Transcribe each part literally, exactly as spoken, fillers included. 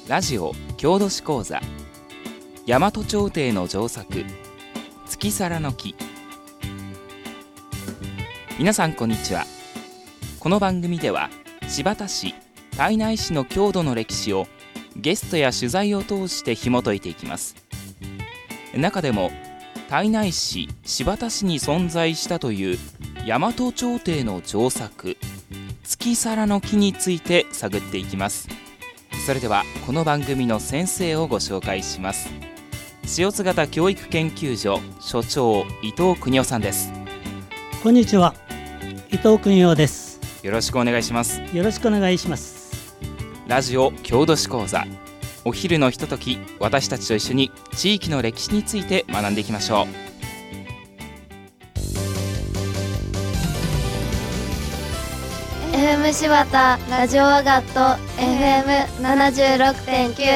ラジオ郷土史講座、大和朝廷の上作月皿の木。皆さんこんにちは。この番組では新発田市、胎内市の郷土の歴史をゲストや取材を通して紐解いていきます。中でも胎内市、新発田市に存在したという大和朝廷の上作月皿の木について探っていきます。それではこの番組の先生をご紹介します。塩津型教育研究所所長、伊藤邦夫さんです。 こんにちは、伊藤邦夫です。 よろしくお願いします。 よろしくお願いします。 ラジオ郷土史講座、お昼のひととき、私たちと一緒に地域の歴史について学んでいきましょう。 エフエム 新発田ラジオアガット エフエムななじゅうろくてんきゅう。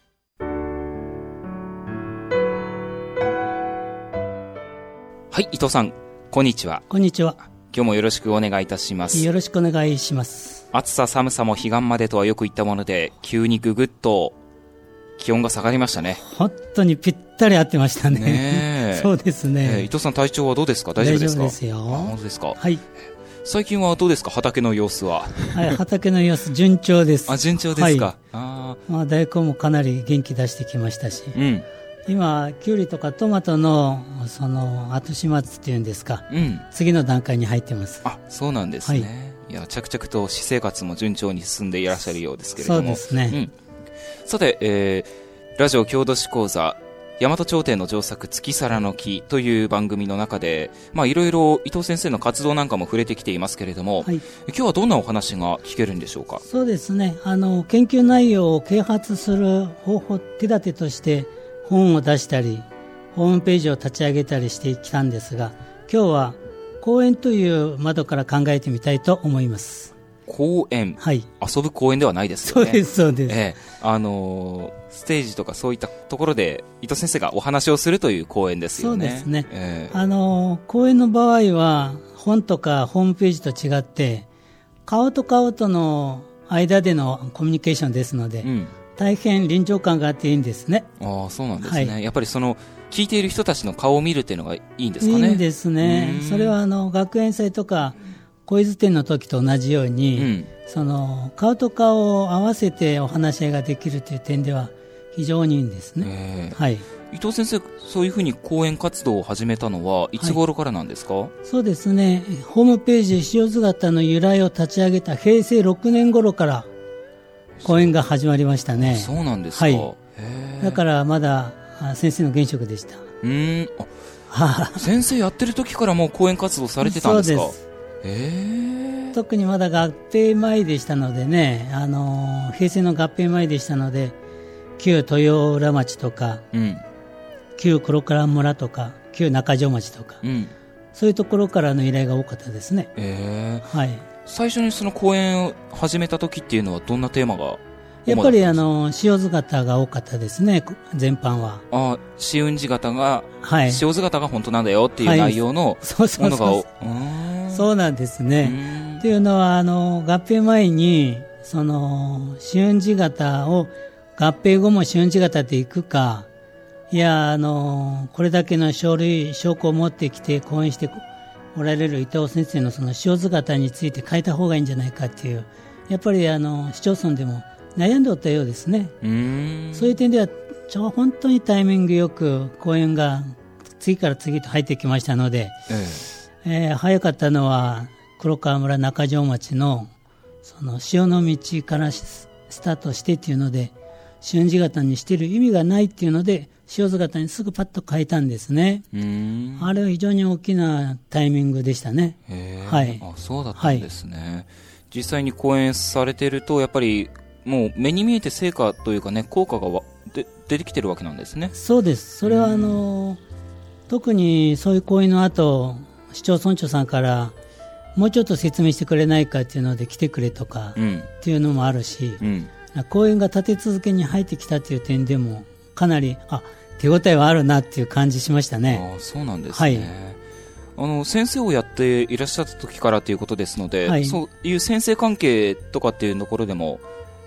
はい、伊藤さん、こんにちは。 こんにちは。 今日もよろしくお願いいたします。 よろしくお願いします。 暑さ寒さも彼岸までとはよく言ったもので、急にぐぐっと気温が下がりましたね。 本当にぴったり合ってましたね。 ねそうですね、 えー、伊藤さん、体調はどうですか？大丈夫ですか？ 大丈夫ですよ。 本当ですか？ はい。 最近はどうですか？畑の様子は。 はい、畑の様子順調です。 あ、順調ですか？はい、 あまあ、大根もかなり元気出してきましたし、 うん、 今キュウリとかトマトのその後始末っていうんですか、うん、次の段階に入ってます。 あ、そうなんですね。はい、いや、着々と私生活も順調に進んでいらっしゃるようですけれども。 そうですね。うん、 さて、えー、ラジオ郷土史講座、大和朝廷の上作月皿の木という番組の中で、まあ、いろいろ伊藤先生の活動なんかも触れてきていますけれども、はい、今日はどんなお話が聞けるんでしょうか？ そうですね、あの研究内容を啓発する方法、手立てとして本を出したりホームページを立ち上げたりしてきたんですが、今日は公園という窓から考えてみたいと思います。 公園、はい、遊ぶ公園ではないですよね。 そうです、そうです。 ええ、あのー、ステージとかそういったところで伊藤先生がお話をするという公園ですよね。 そうですね。 ええ、 あのー、公園の場合は本とかホームページと違って顔と顔との間でのコミュニケーションですので、うん、大変臨場感があっていいんですね。 ああ、そうなんですね。はい、やっぱりその聞いている人たちの顔を見るっていうのがいいんですかね。 いいんですね。それはあの学園祭とかクイズ展の時と同じように、うん、その顔と顔を合わせてお話し合いができるという点では非常にいいんですね。はい、 伊藤先生、そういうふうに講演活動を始めたのはいつ頃からなんですか？はい、 そうですね、ホームページ塩津型の由来を立ち上げたへいせいろくねん頃から講演が始まりましたね。 そうなんですか？はい、へだからまだ先生の現職でした。 うーん、あ先生やってる時からもう講演活動されてたんですか？ そうです。 へ特にまだ合併前でしたのでね、あの平成の合併前でしたので、旧豊浦町とか、うん、旧黒川村とか旧中条町とか、うん、そういうところからの依頼が多かったですね。 へー、 はい、 最初にその講演を始めた時っていうのはどんなテーマが？ やっぱりあの塩津型が多かったですね、全般は。 あ、塩津型が、はい、塩津型が本当なんだよっていう内容のものが、はい、そうそうそうそうなんですね。というのはあの合併前にその塩津型を合併後も塩津型でいくか、いやあのこれだけの書類証拠を持ってきて講演しておられる伊藤先生のその塩津型について変えた方がいいんじゃないかっていう、やっぱりあの市町村でも悩んでおったようですね。うーん、そういう点ではちょ本当にタイミングよく講演が次から次と入ってきましたので、えええー、早かったのは黒川村中条町のその潮の道からスタートしてっていうので、塩津型にしている意味がないっていうので塩津型にすぐパッと変えたんですね。うーん、あれは非常に大きなタイミングでしたね。 へー、 はい、 あ、そうだったんですね。はい、実際に講演されているとやっぱりもう目に見えて成果というかね、効果がで出てきてるわけなんですね。 そうです。それはあの特にそういう講演の後、市町村長さんからもうちょっと説明してくれないかっていうので来てくれとかっていうのもあるし、うん、講演が立て続けに入ってきたという点でもかなりあ手応えはあるなっていう感じしましたね。 あ、そうなんですね。はい、あの先生をやっていらっしゃった時からということですので、はい、そういう先生関係とかっていうところでも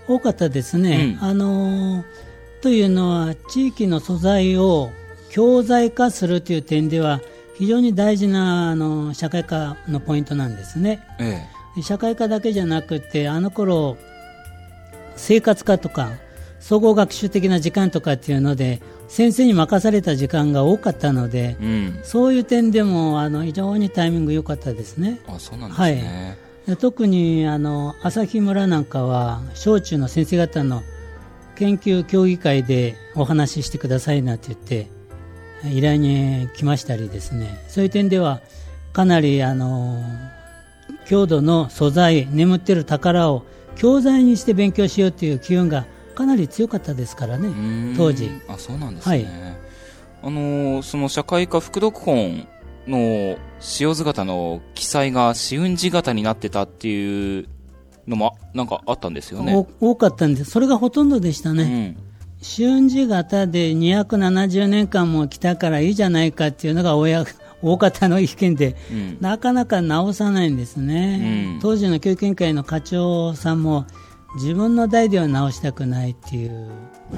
多かったですね、うん、あのというのは地域の素材を教材化するという点では非常に大事なあの社会科のポイントなんですね、ええ、社会科だけじゃなくてあの頃生活科とか総合学習的な時間とかっていうので先生に任された時間が多かったので、うん、そういう点でもあの非常にタイミング良かったですね。 あ、そうなんですね。 はい、特にあの朝日村なんかは小中の先生方の研究協議会でお話ししてくださいなって言って依頼に来ましたりですね、そういう点ではかなりあの郷土の素材、眠っている宝を教材にして勉強しようという機運がかなり強かったですからね、当時。 あ、そうなんですね。はい、あのその社会科副読本の塩図型の記載が紫雲寺型になってたっていうのもなんかあったんですよね。 多かったんです。それがほとんどでしたね。紫雲寺型でにひゃくななじゅうねんかんも来たからいいじゃないかっていうのが親大方の意見で、うん、なかなか直さないんですね、うん、当時の教育委員会の課長さんも自分の代では直したくないっていう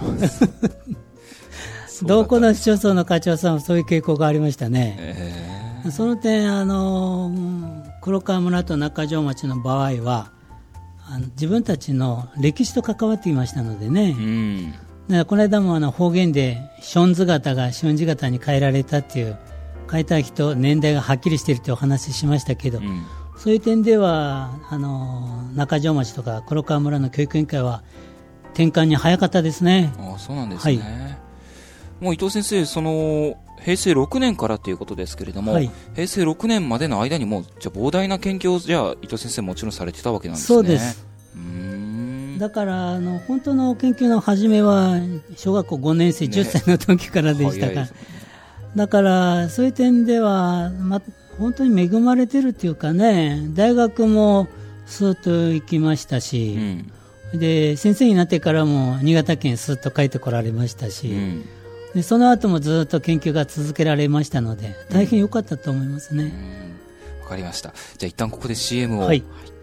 どこの市町村の課長さんもそういう傾向がありましたね、えー、その点あの黒川村と中条町の場合はあの自分たちの歴史と関わっていましたのでね、うん、だからこの間もあの方言でションズ型がシュンジ型に変えられたっていう変えた人年代がはっきりしているというお話ししましたけど、うん、そういう点ではあの中条町とか黒川村の教育委員会は転換に早かったですね。 ああ、そうなんですね、はい、もう伊藤先生その平成ろくねんからということですけれども、はい、平成ろくねんまでの間にもじゃ膨大な研究をじゃあ伊藤先生もちろんされてたわけなんですね。 そうです。うーん、だからあの本当の研究の始めは小学校ごねん生、ね、じゅっさいの時からでしたが、だからそういう点では、ま、本当に恵まれてるっていうかね、大学もスーッと行きましたし、うん、で先生になってからも新潟県スーッと帰ってこられましたし、うん、でその後もずっと研究が続けられましたので大変良かったと思いますね。わ、 うん、かりました。じゃあ一旦ここで シーエム を、はい、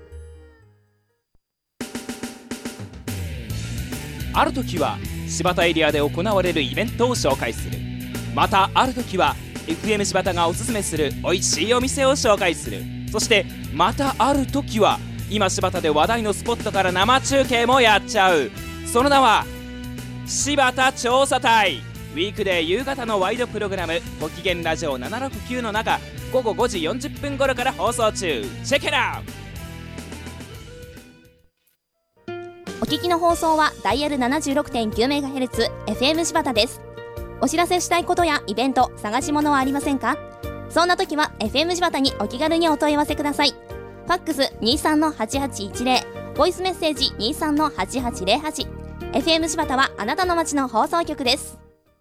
ある時は柴田エリアで行われるイベントを紹介する。またある時は エフエム 柴田がおすすめするおいしいお店を紹介する。そしてまたある時は今柴田で話題のスポットから生中継もやっちゃう。その名は柴田調査隊。ウィークデー夕方のワイドプログラムご機嫌ラジオななろくきゅうの中、午後ごじよんじゅっぷん頃から放送中。チェケラお聞きの放送はダイヤル ななじゅうろくてんきゅうメガヘルツ エフエム 柴田です。お知らせしたいことやイベント、探し物はありませんか？そんな時は エフエム 柴田にお気軽にお問い合わせください。ファックス にさんのはちはちいちゼロ、ボイスメッセージ にさんのはちはちゼロはち。 エフエム 柴田はあなたの街の放送局です。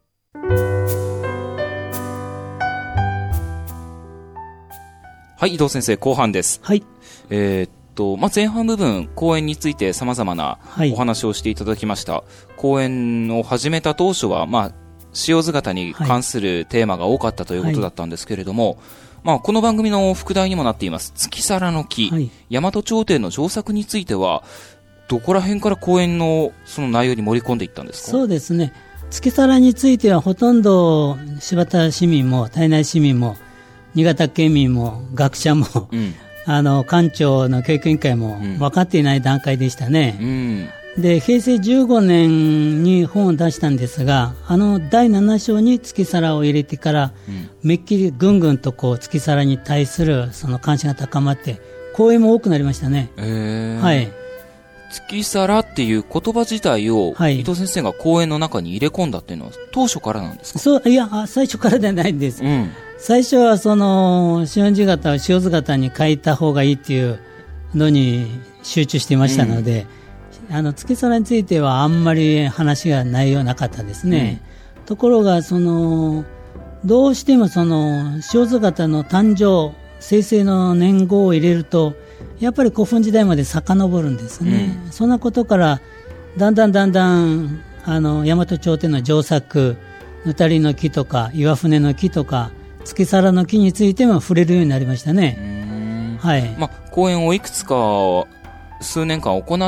はい、伊藤先生後半です。 はい、 えーとまあ、前半部分講演について様々なお話をしていただきました、はい、講演を始めた当初は、まあ、塩図型に関するテーマが多かったということだったんですけれども、はいまあ、この番組の副題にもなっています月皿の木、はい、大和朝廷の上作についてはどこら辺から講演のその内容に盛り込んでいったんですか？ そうですね、月皿についてはほとんど柴田市民も胎内市民も新潟県民も学者も、うんあの官庁の教育委員会も分かっていない段階でしたね、うんうん、で平成じゅうごねんに本を出したんですが、あのだいなな章に月皿を入れてから、うん、めっきりぐんぐんとこう月皿に対するその関心が高まって講演も多くなりましたね、 えーはい、 月皿っていう言葉自体を、はい、伊藤先生が講演の中に入れ込んだっていうのは当初からなんですか？ そういや最初からではないんです、うん最初はその塩字型を塩図型に書いた方がいいっていうのに集中していましたので、うん、あの月皿についてはあんまり話が内容なかったですね、うん、ところがそのどうしてもその塩図型の誕生生成の年号を入れるとやっぱり古墳時代まで遡るんですね、うん、そんなことからだんだんだんだんあの大和朝廷の上作ぬたりの木とか岩船の木とか月皿の木についても触れるようになりましたね。 うーん、はいまあ、講演をいくつか数年間行っ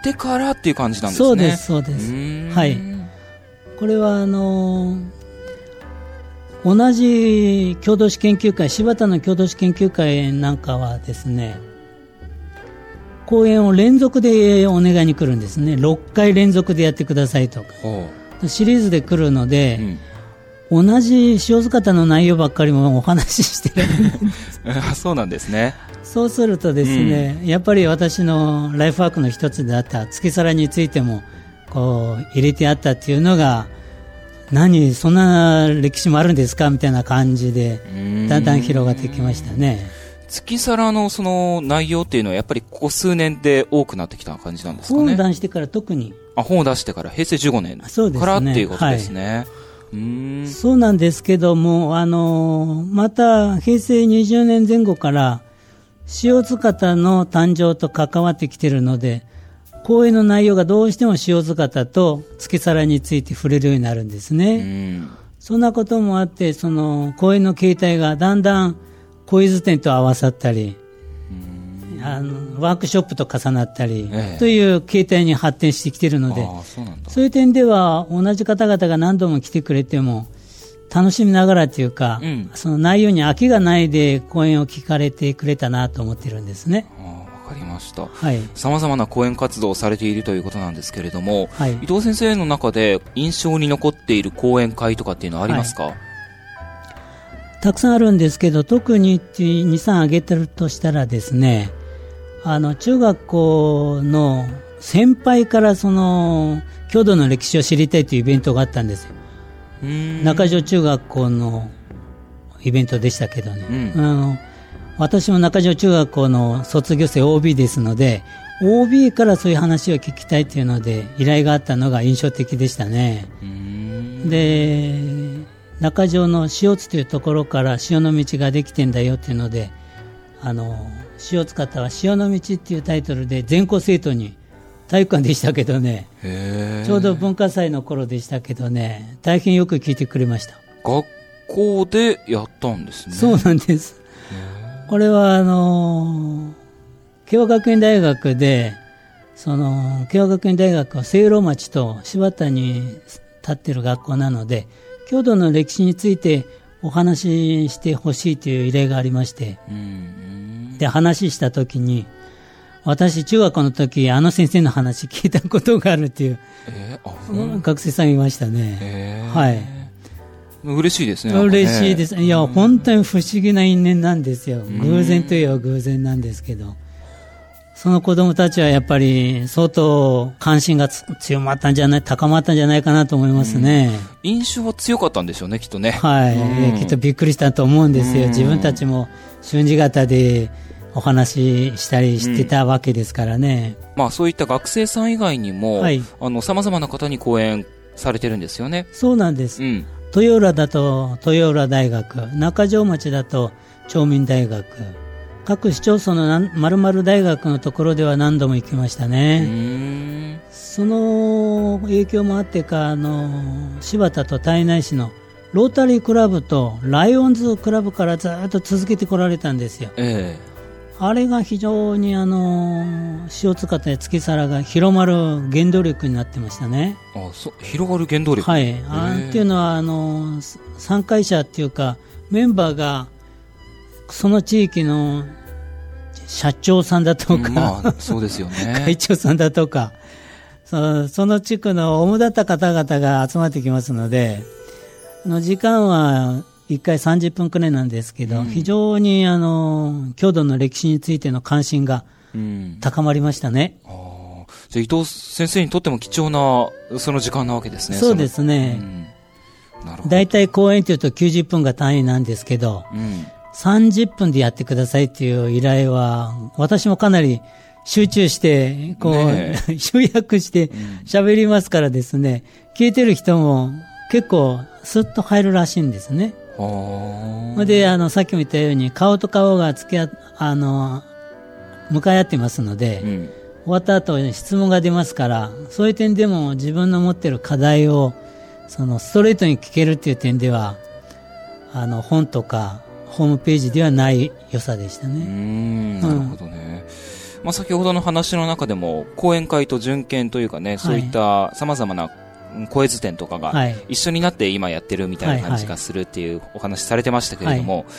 ってからっていう感じなんですね。 そうですそうです。はい。これはあのー、同じ郷土史研究会、柴田の郷土史研究会なんかはですね、講演を連続でお願いに来るんですね。ろっかい連続でやってくださいとかシリーズで来るので、うん、同じ塩塚田の内容ばっかりもお話ししてるそうなんですね。 そうするとですね、うん、やっぱり私のライフワークの一つであった月皿についてもこう入れてあったっていうのが、何そんな歴史もあるんですかみたいな感じでだんだん広がってきましたね。 月皿のその内容っていうのはやっぱりここ数年で多くなってきた感じなんですかね。 本を出してから特に。 あ、本を出してから平成じゅうごねんからっていうことですね。はい、うーん、 そうなんですけども、あのまた平成にじゅうねんぜん後から塩塚田の誕生と関わってきているので、講演の内容がどうしても塩塚田と月皿について触れるようになるんですね。うん、そんなこともあって、その講演の形態がだんだんクイズ展と合わさったり、うん、あのワークショップと重なったり、ええ、という形態に発展してきているので、あ、そうなんだ。そういう点では同じ方々が何度も来てくれても楽しみながらというか、うん、その内容に飽きがないで講演を聞かれてくれたなと思っているんですね。 わかりました。 はい、 様々な講演活動をされているということなんですけれども、はい、伊藤先生の中で印象に残っている講演会とかっていうのはありますか？はい、 たくさんあるんですけど、特にに、さん挙げてるとしたらですね、あの中学校の先輩からその郷土の歴史を知りたいというイベントがあったんですよ。うーん、中条中学校のイベントでしたけどね、うん、あの私も中条中学校の卒業生 オービー ですので、 オービー からそういう話を聞きたいというので依頼があったのが印象的でしたね。うーん、で中条の塩津というところから塩の道ができてんだよというので、あの塩津方は塩の道っていうタイトルで全校生徒に、体育館でしたけどね、ちょうど文化祭の頃でしたけどね、大変よく聞いてくれました。 学校でやったんですね。 そうなんです。これはあの慶応学園大学で、その慶応学園大学は聖籠町と柴田に立っている学校なので、郷土の歴史についてお話ししてほしいという依頼がありまして、うん、で話したときに、私中学校の時あの先生の話聞いたことがあるっていう、えーあうん、学生さんいましたね。えー、はい。 嬉しいですね。 嬉しいです。いや、うん、本当に不思議な因縁なんですよ。偶然といえば偶然なんですけど、その子供たちはやっぱり相当関心が強まったんじゃない、高まったんじゃないかなと思いますね。 うん、印象は強かったんでしょうね、きっとね。 はい、うん、きっとびっくりしたと思うんですよ。自分たちも瞬時型でお話ししたりしてたわけですからね。 うん、まあそういった学生さん以外にも、はい、あの様々な方に講演されてるんですよね。 そうなんです。うん、豊浦だと豊浦大学、中条町だと町民大学、各市町村の〇〇大学のところでは何度も行きましたね。うーん、その影響もあってか、あの柴田と胎内市のロータリークラブとライオンズクラブからずっと続けてこられたんですよ。ええ、あれが非常にあの塩塚と月皿が広まる原動力になってましたね。 あ、そ広がる原動力。 はい。あっていうのはあの参加者っていうかメンバーがその地域の社長さんだとか、 まあ、そうですよね会長さんだとか、そ, その地区の主だった方々が集まってきますので、の時間はいっかいさんじゅっぷんくらいなんですけど、うん、非常にあの郷土の歴史についての関心が高まりましたね。うん、 あ、じゃあ伊藤先生にとっても貴重なその時間なわけですね。 そうですね。うん、なるほど。だいたい講演というときゅうじゅっぷんが単位なんですけど、うん、さんじゅっぷんでやってくださいという依頼は私もかなり集中してこう、ね、集約して喋りますからですね、聞いてる人も結構スッと入るらしいんですね。で、あのさっきも言ったように顔と顔が付き合あの向かい合ってますので、うん、終わった後に質問が出ますから、そういう点でも自分の持っている課題をそのストレートに聞けるっていう点では、あの本とかホームページではない良さでしたね。うーん、なるほどね。 まあ、先ほどの話の中でも講演会と巡検というかね、はい、そういった様々な声図展とかが一緒になって今やってるみたいな感じがするっていうお話されてましたけれども、はいはい、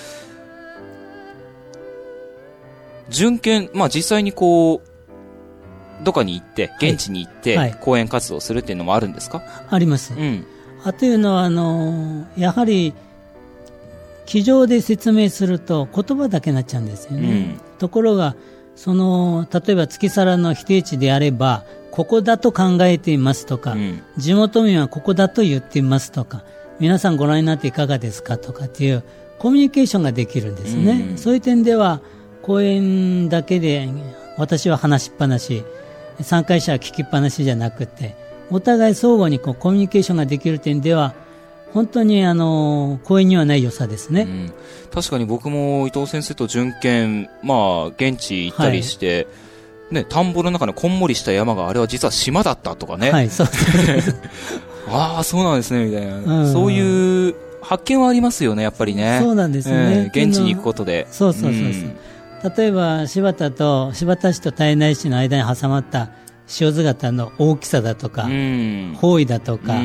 巡検、まあ実際にこうどこに行って現地に行って講演活動するっていうのもあるんですか？はいはい、 あります。 うん、 あというのはあのやはり机上で説明すると言葉だけになっちゃうんですよね。うん、ところがその例えば月皿の否定地であればここだと考えていますとか、うん、地元民はここだと言っていますとか、皆さんご覧になっていかがですかとかっていうコミュニケーションができるんですね。うん、そういう点では講演だけで私は話しっぱなし、参加者は聞きっぱなしじゃなくて、お互い相互にこうコミュニケーションができる点では本当にあの講演にはない良さですね。うん、 確かに僕も伊藤先生と巡検、まあ現地行ったりして、はいね、田んぼの中にこんもりした山があれは実は島だったとかね。 はい、そうです。 ああ、そうなんですねみたいな、うん、そういう発見はありますよね、やっぱりね。 そうなんですね。 えー、現地に行くことで。 そうそうそうそう。うん、例えば柴田と柴田市と胎内市の間に挟まった塩津潟の大きさだとか、うん、方位だとか、うん、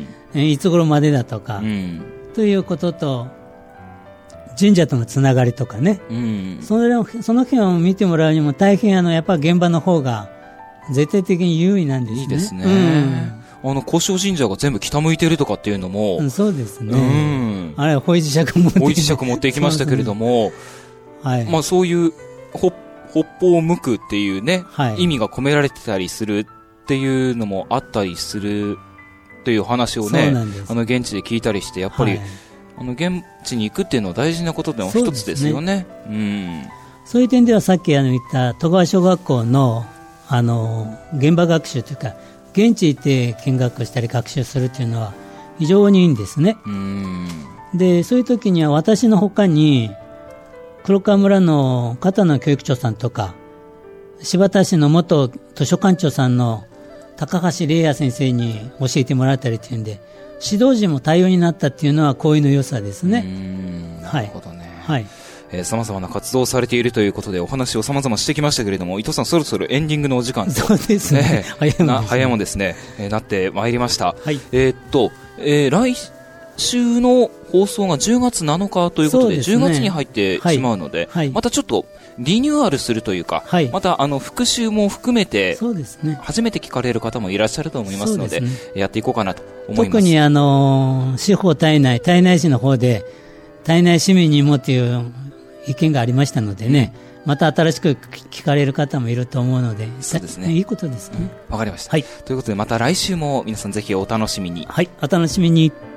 いつ頃までだとか、うん、ということと神社とのつながりとかね、うん、そのその辺を見てもらうにも大変あのやっぱり現場の方が絶対的に優位なんですね。 いいですね。うん、あの古生神社が全部北向いてるとかっていうのも、 うん、そうですね。うん、あれは方位磁石持って方位磁石持っていきましたけれども、はい、まあそういう北北方向くっていうね、はい、意味が込められてたりするっていうのもあったりするという話をね、あの現地で聞いたりして、やっぱり、はい、あの現地に行くっていうのは大事なことの一つですよね。うん、 そういう点ではさっきあの言った戸川小学校のあの現場学習というか現地行って見学したり学習するというのは非常にいいんですね。うん、でそういう時には私の他に黒川村の片野教育長さんとか柴田市の元図書館長さんの高橋玲也先生に教えてもらったりというんで指導陣も対応になったっていうのはこういうの良さですね。うーん、なるほどね。はい。えー、様々な活動をされているということでお話を様々してきましたけれども、伊藤さんそろそろエンディングのお時間と、 そうですね。 早いもんですね。な早いもんですね、えー、なってまいりました。はい。えー、っと、えー、来週の放送がじゅうがつなのかということ で, で、ね、じゅうがつに入ってしまうので、はい、またちょっとリニューアルするというか、はい、またあの復習も含めて、そうですね、初めて聞かれる方もいらっしゃると思いますの で, で、ね、やっていこうかなと思います。 特にあの司法体内体内市の方で体内市民にもという意見がありましたのでね、また新しく聞かれる方もいると思うので、そうですね、いいことですね。 わ、うん、かりました、はい、ということでまた来週も皆さんぜひお楽しみに。 はい、お楽しみに。